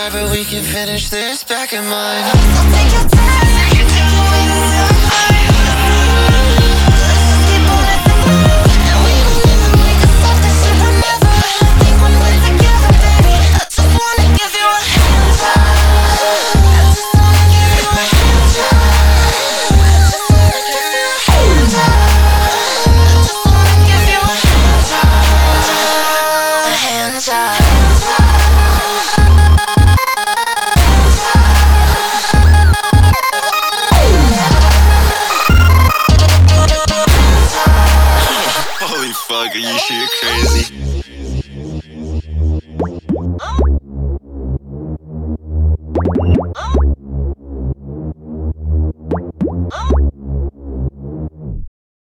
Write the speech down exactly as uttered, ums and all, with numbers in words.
try, but we can finish this back in mine. I'll take your time, take your time, wait until I'm high. Let's just keep moving forward, and we don't even make us stop this shit whenever. I think when we're together, baby, I just wanna give you a hand job. I just wanna give you a hand job. I just wanna give you a hand job. I just wanna give you a hand job. Hand job. Holy fuck, are you shit crazy?